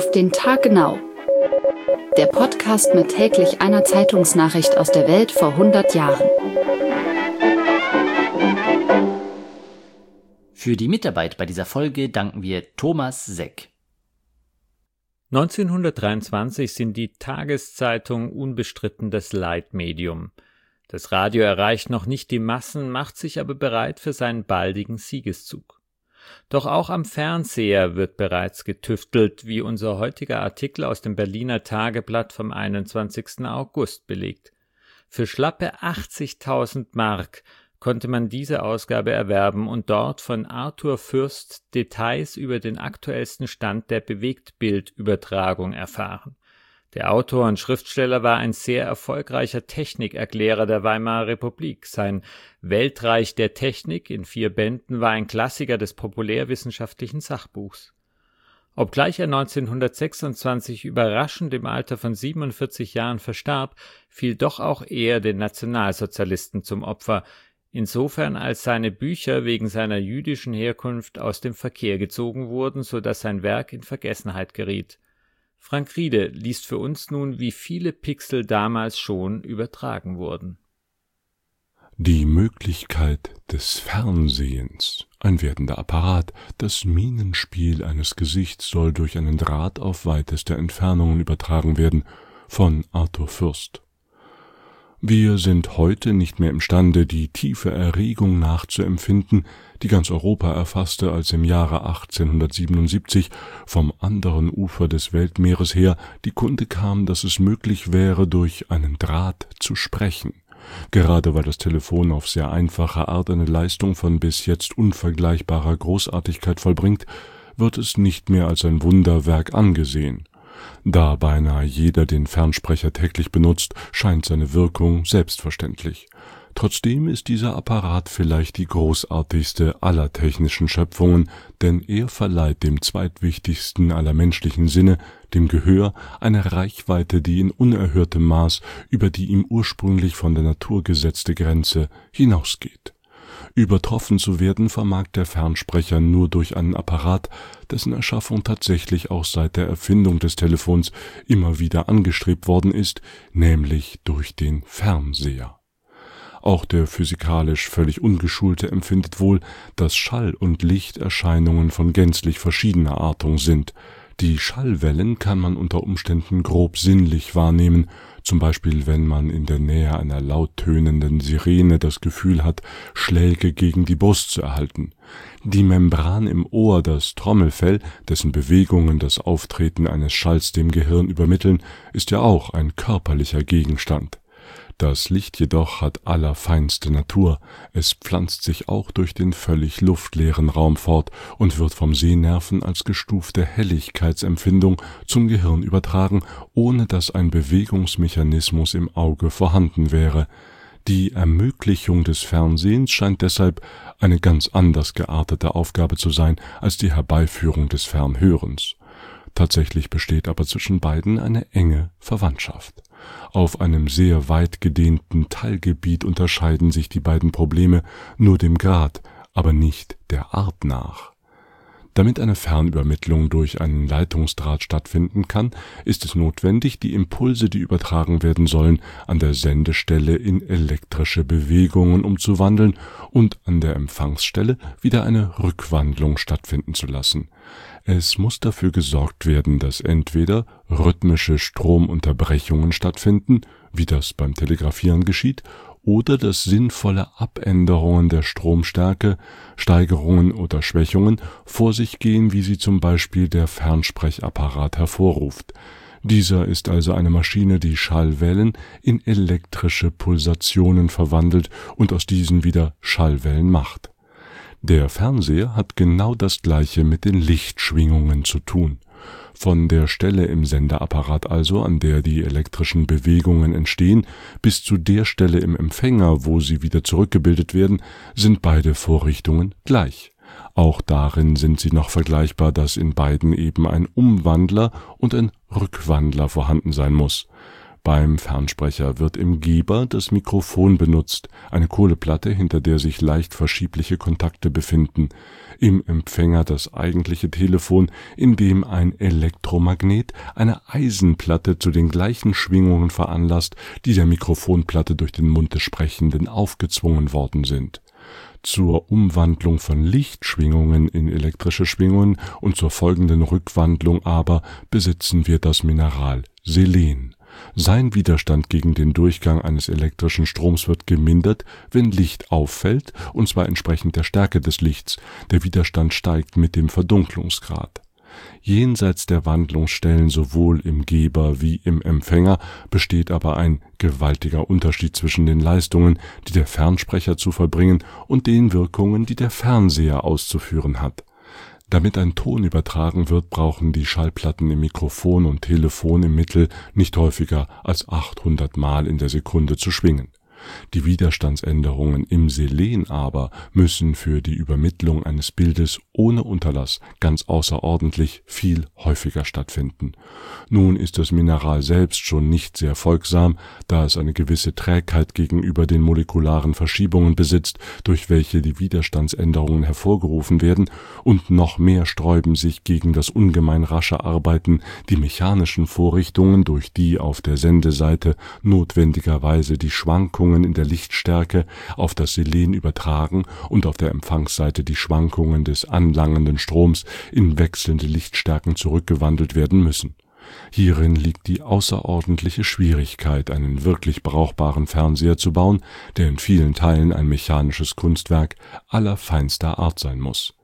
Auf den Tag genau. Der Podcast mit täglich einer Zeitungsnachricht aus der Welt vor 100 Jahren. Für die Mitarbeit bei dieser Folge danken wir Thomas Seck. 1923 sind die Tageszeitungen unbestritten das Leitmedium. Das Radio erreicht noch nicht die Massen, macht sich aber bereit für seinen baldigen Siegeszug. Doch auch am Fernseher wird bereits getüftelt, wie unser heutiger Artikel aus dem Berliner Tageblatt vom 21. August belegt. Für schlappe 80.000 Mark konnte man diese Ausgabe erwerben und dort von Arthur Fürst Details über den aktuellsten Stand der Bewegtbildübertragung erfahren. Der Autor und Schriftsteller war ein sehr erfolgreicher Technikerklärer der Weimarer Republik. Sein Weltreich der Technik in 4 Bänden war ein Klassiker des populärwissenschaftlichen Sachbuchs. Obgleich er 1926 überraschend im Alter von 47 Jahren verstarb, fiel doch auch er den Nationalsozialisten zum Opfer, insofern als seine Bücher wegen seiner jüdischen Herkunft aus dem Verkehr gezogen wurden, so dass sein Werk in Vergessenheit geriet. Frank Riede liest für uns nun, wie viele Pixel damals schon übertragen wurden. Die Möglichkeit des Fernsehens, ein werdender Apparat, das Mienenspiel eines Gesichts soll durch einen Draht auf weiteste Entfernungen übertragen werden, von Arthur Fürst. Wir sind heute nicht mehr imstande, die tiefe Erregung nachzuempfinden, die ganz Europa erfasste, als im Jahre 1877 vom anderen Ufer des Weltmeeres her die Kunde kam, dass es möglich wäre, durch einen Draht zu sprechen. Gerade weil das Telefon auf sehr einfache Art eine Leistung von bis jetzt unvergleichbarer Großartigkeit vollbringt, wird es nicht mehr als ein Wunderwerk angesehen. Da beinahe jeder den Fernsprecher täglich benutzt, scheint seine Wirkung selbstverständlich. Trotzdem ist dieser Apparat vielleicht die großartigste aller technischen Schöpfungen, denn er verleiht dem zweitwichtigsten aller menschlichen Sinne, dem Gehör, eine Reichweite, die in unerhörtem Maß über die ihm ursprünglich von der Natur gesetzte Grenze hinausgeht. Übertroffen zu werden vermag der Fernsprecher nur durch einen Apparat, dessen Erschaffung tatsächlich auch seit der Erfindung des Telefons immer wieder angestrebt worden ist, nämlich durch den Fernseher. Auch der physikalisch völlig Ungeschulte empfindet wohl, dass Schall- und Lichterscheinungen von gänzlich verschiedener Artung sind. Die Schallwellen kann man unter Umständen grob sinnlich wahrnehmen, zum Beispiel wenn man in der Nähe einer laut tönenden Sirene das Gefühl hat, Schläge gegen die Brust zu erhalten. Die Membran im Ohr, das Trommelfell, dessen Bewegungen das Auftreten eines Schalls dem Gehirn übermitteln, ist ja auch ein körperlicher Gegenstand. Das Licht jedoch hat allerfeinste Natur, es pflanzt sich auch durch den völlig luftleeren Raum fort und wird vom Sehnerven als gestufte Helligkeitsempfindung zum Gehirn übertragen, ohne dass ein Bewegungsmechanismus im Auge vorhanden wäre. Die Ermöglichung des Fernsehens scheint deshalb eine ganz anders geartete Aufgabe zu sein als die Herbeiführung des Fernhörens. Tatsächlich besteht aber zwischen beiden eine enge Verwandtschaft. Auf einem sehr weit gedehnten Teilgebiet unterscheiden sich die beiden Probleme nur dem Grad, aber nicht der Art nach. Damit eine Fernübermittlung durch einen Leitungsdraht stattfinden kann, ist es notwendig, die Impulse, die übertragen werden sollen, an der Sendestelle in elektrische Bewegungen umzuwandeln und an der Empfangsstelle wieder eine Rückwandlung stattfinden zu lassen. Es muss dafür gesorgt werden, dass entweder rhythmische Stromunterbrechungen stattfinden, wie das beim Telegrafieren geschieht, oder dass sinnvolle Abänderungen der Stromstärke, Steigerungen oder Schwächungen vor sich gehen, wie sie zum Beispiel der Fernsprechapparat hervorruft. Dieser ist also eine Maschine, die Schallwellen in elektrische Pulsationen verwandelt und aus diesen wieder Schallwellen macht. Der Fernseher hat genau das Gleiche mit den Lichtschwingungen zu tun. Von der Stelle im Senderapparat also, an der die elektrischen Bewegungen entstehen, bis zu der Stelle im Empfänger, wo sie wieder zurückgebildet werden, sind beide Vorrichtungen gleich. Auch darin sind sie noch vergleichbar, dass in beiden eben ein Umwandler und ein Rückwandler vorhanden sein muss. Beim Fernsprecher wird im Geber das Mikrofon benutzt, eine Kohleplatte, hinter der sich leicht verschiebliche Kontakte befinden. Im Empfänger das eigentliche Telefon, in dem ein Elektromagnet eine Eisenplatte zu den gleichen Schwingungen veranlasst, die der Mikrofonplatte durch den Mund des Sprechenden aufgezwungen worden sind. Zur Umwandlung von Lichtschwingungen in elektrische Schwingungen und zur folgenden Rückwandlung aber besitzen wir das Mineral Selen. Sein Widerstand gegen den Durchgang eines elektrischen Stroms wird gemindert, wenn Licht auffällt, und zwar entsprechend der Stärke des Lichts. Der Widerstand steigt mit dem Verdunklungsgrad. Jenseits der Wandlungsstellen sowohl im Geber wie im Empfänger besteht aber ein gewaltiger Unterschied zwischen den Leistungen, die der Fernsprecher zu vollbringen, und den Wirkungen, die der Fernseher auszuführen hat. Damit ein Ton übertragen wird, brauchen die Schallplatten im Mikrofon und Telefon im Mittel nicht häufiger als 800 Mal in der Sekunde zu schwingen. Die Widerstandsänderungen im Selen aber müssen für die Übermittlung eines Bildes ohne Unterlass ganz außerordentlich viel häufiger stattfinden. Nun ist das Mineral selbst schon nicht sehr folgsam, da es eine gewisse Trägheit gegenüber den molekularen Verschiebungen besitzt, durch welche die Widerstandsänderungen hervorgerufen werden, und noch mehr sträuben sich gegen das ungemein rasche Arbeiten die mechanischen Vorrichtungen, durch die auf der Sendeseite notwendigerweise die Schwankungen in der Lichtstärke auf das Selen übertragen und auf der Empfangsseite die Schwankungen des anlangenden Stroms in wechselnde Lichtstärken zurückgewandelt werden müssen. Hierin liegt die außerordentliche Schwierigkeit, einen wirklich brauchbaren Fernseher zu bauen, der in vielen Teilen ein mechanisches Kunstwerk allerfeinster Art sein muss.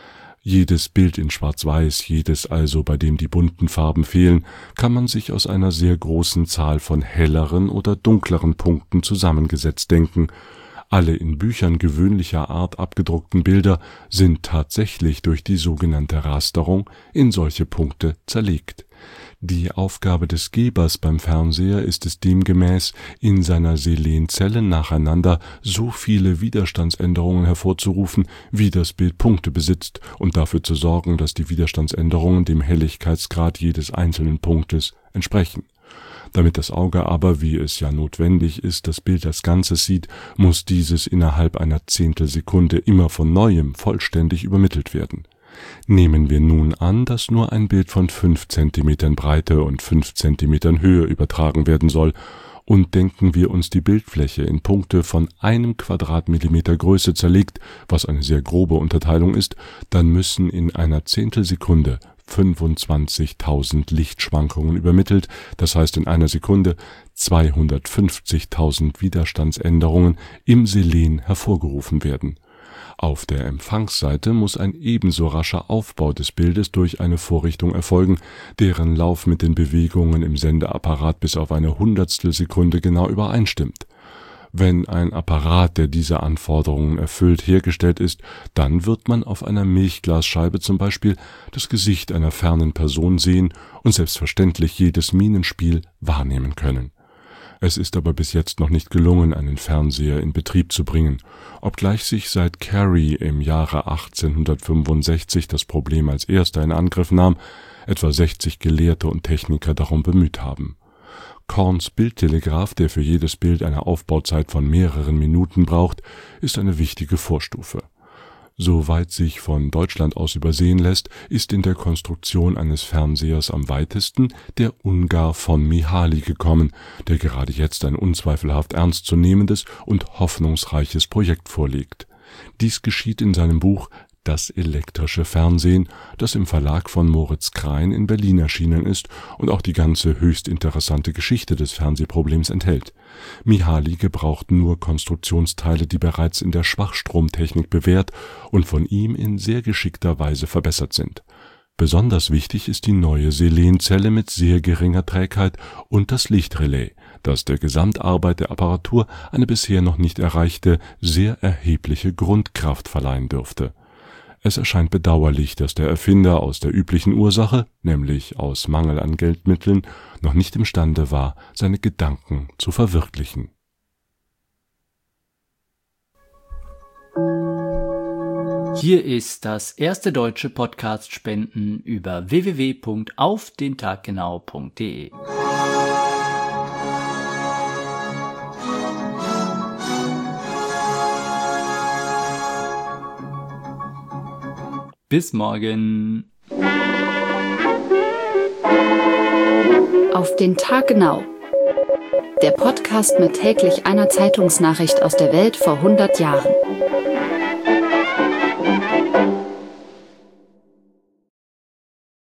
Jedes Bild in Schwarz-Weiß, jedes also, bei dem die bunten Farben fehlen, kann man sich aus einer sehr großen Zahl von helleren oder dunkleren Punkten zusammengesetzt denken. Alle in Büchern gewöhnlicher Art abgedruckten Bilder sind tatsächlich durch die sogenannte Rasterung in solche Punkte zerlegt. Die Aufgabe des Gebers beim Fernseher ist es demgemäß, in seiner Selenzelle nacheinander so viele Widerstandsänderungen hervorzurufen, wie das Bild Punkte besitzt, und dafür zu sorgen, dass die Widerstandsänderungen dem Helligkeitsgrad jedes einzelnen Punktes entsprechen. Damit das Auge aber, wie es ja notwendig ist, das Bild als Ganzes sieht, muss dieses innerhalb einer Zehntelsekunde immer von Neuem vollständig übermittelt werden. Nehmen wir nun an, dass nur ein Bild von 5 cm Breite und 5 cm Höhe übertragen werden soll, und denken wir uns die Bildfläche in Punkte von 1 Quadratmillimeter Größe zerlegt, was eine sehr grobe Unterteilung ist, dann müssen in einer Zehntelsekunde 25.000 Lichtschwankungen übermittelt, das heißt in einer Sekunde 250.000 Widerstandsänderungen im Selen hervorgerufen werden. Auf der Empfangsseite muss ein ebenso rascher Aufbau des Bildes durch eine Vorrichtung erfolgen, deren Lauf mit den Bewegungen im Sendeapparat bis auf eine Hundertstelsekunde genau übereinstimmt. Wenn ein Apparat, der diese Anforderungen erfüllt, hergestellt ist, dann wird man auf einer Milchglasscheibe zum Beispiel das Gesicht einer fernen Person sehen und selbstverständlich jedes Mienenspiel wahrnehmen können. Es ist aber bis jetzt noch nicht gelungen, einen Fernseher in Betrieb zu bringen, obgleich sich seit Cary im Jahre 1865 das Problem als erster in Angriff nahm, etwa 60 Gelehrte und Techniker darum bemüht haben. Korns Bildtelegraph, der für jedes Bild eine Aufbauzeit von mehreren Minuten braucht, ist eine wichtige Vorstufe. Soweit sich von Deutschland aus übersehen lässt, ist in der Konstruktion eines Fernsehers am weitesten der Ungar von Mihaly gekommen, der gerade jetzt ein unzweifelhaft ernstzunehmendes und hoffnungsreiches Projekt vorlegt. Dies geschieht in seinem Buch Das elektrische Fernsehen, das im Verlag von Moritz Krein in Berlin erschienen ist und auch die ganze höchst interessante Geschichte des Fernsehproblems enthält. Mihaly gebraucht nur Konstruktionsteile, die bereits in der Schwachstromtechnik bewährt und von ihm in sehr geschickter Weise verbessert sind. Besonders wichtig ist die neue Selenzelle mit sehr geringer Trägheit und das Lichtrelais, das der Gesamtarbeit der Apparatur eine bisher noch nicht erreichte, sehr erhebliche Grundkraft verleihen dürfte. Es erscheint bedauerlich, dass der Erfinder aus der üblichen Ursache, nämlich aus Mangel an Geldmitteln, noch nicht imstande war, seine Gedanken zu verwirklichen. Hier ist das erste deutsche Podcast-Spenden über www.aufdentaggenau.de. Bis morgen. Auf den Tag genau. Der Podcast mit täglich einer Zeitungsnachricht aus der Welt vor 100 Jahren.